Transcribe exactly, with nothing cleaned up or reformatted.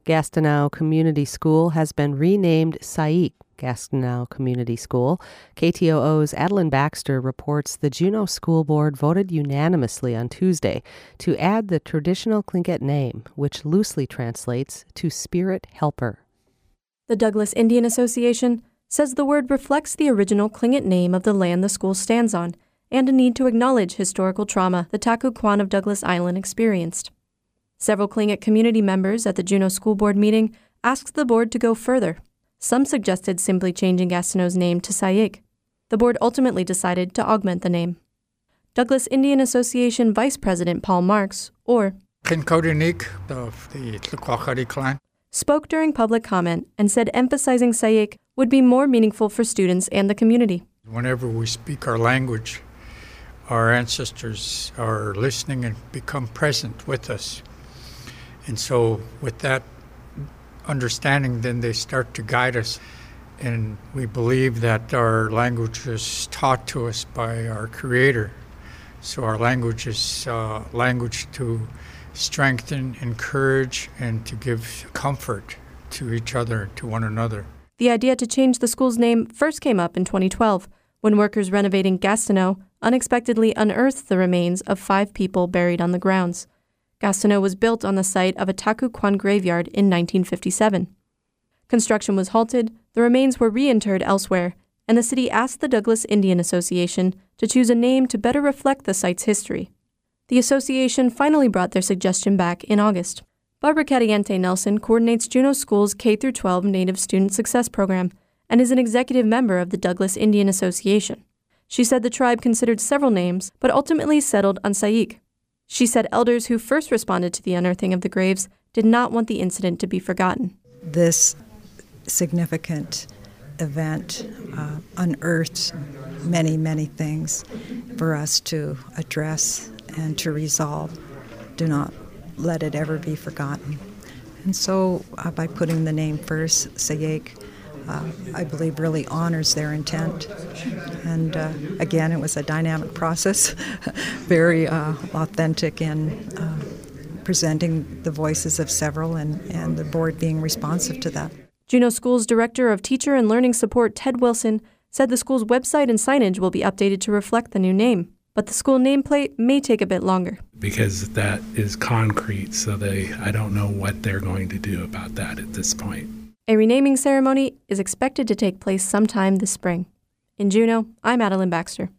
Gastineau Community School has been renamed Saïk Gastineau Community School. K T O O's Adeline Baxter reports the Juneau School Board voted unanimously on Tuesday to add the traditional Tlingit name, which loosely translates to Spirit Helper. The Douglas Indian Association says the word reflects the original Tlingit name of the land the school stands on and a need to acknowledge historical trauma the Taku Kwan of Douglas Island experienced. Several Tlingit community members at the Juneau School Board meeting asked the board to go further. Some suggested simply changing Gastineau's name to Saïk. The board ultimately decided to augment the name. Douglas Indian Association Vice President Paul Marks, or Kinkodinik of the Tlaquaquati clan, spoke during public comment and said emphasizing Saïk would be more meaningful for students and the community. Whenever we speak our language, our ancestors are listening and become present with us. And so with that understanding, then they start to guide us. And we believe that our language is taught to us by our Creator. So our language is uh, language to strengthen, encourage, and to give comfort to each other, to one another. The idea to change the school's name first came up in twenty twelve, when workers renovating Gastineau unexpectedly unearthed the remains of five people buried on the grounds. Gastineau was built on the site of a Taku Kwan graveyard in nineteen fifty-seven. Construction was halted, the remains were reinterred elsewhere, and the city asked the Douglas Indian Association to choose a name to better reflect the site's history. The association finally brought their suggestion back in August. Barbara Cadiente Nelson coordinates Juneau School's K through twelve Native Student Success Program and is an executive member of the Douglas Indian Association. She said the tribe considered several names, but ultimately settled on Saïk. She said elders who first responded to the unearthing of the graves did not want the incident to be forgotten. This significant event uh, unearthed many, many things for us to address and to resolve. Do not let it ever be forgotten. And so uh, by putting the name first, Saïk, uh, I believe really honors their intent. And uh, again, it was a dynamic process, very uh, authentic in uh, presenting the voices of several and, and the board being responsive to that. Juneau School's Director of Teacher and Learning Support, Ted Wilson, said the school's website and signage will be updated to reflect the new name, but the school nameplate may take a bit longer. Because that is concrete, so they I don't know what they're going to do about that at this point. A renaming ceremony is expected to take place sometime this spring. In Juneau, I'm Adeline Baxter.